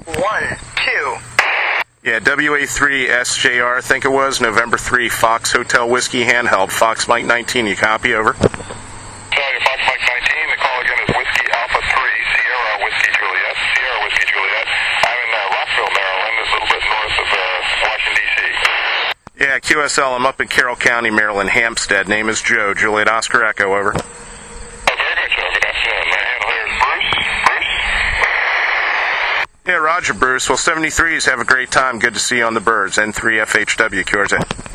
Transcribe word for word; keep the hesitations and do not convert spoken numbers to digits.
One, two. Yeah, W A three S J R, I think it was, November third, Fox Hotel Whiskey handheld. Fox Mike nineteen, you copy, over? Sorry, Fox Mike nineteen, the call again is Whiskey Alpha three, Sierra Whiskey Juliet, Sierra Whiskey Juliet. I'm in uh, Rockville, Maryland, a little bit north of uh, Washington, D C Yeah, Q S L, I'm up in Carroll County, Maryland, Hampstead. Name is Joe, Juliet Oscar Echo, over. Oh, very good, Joe. Good afternoon. My handle here is Bruce. Bruce? Yeah, Roger, Bruce. Well, seventy-threes, have a great time. Good to see you on the birds. N three F H W, Q R Z.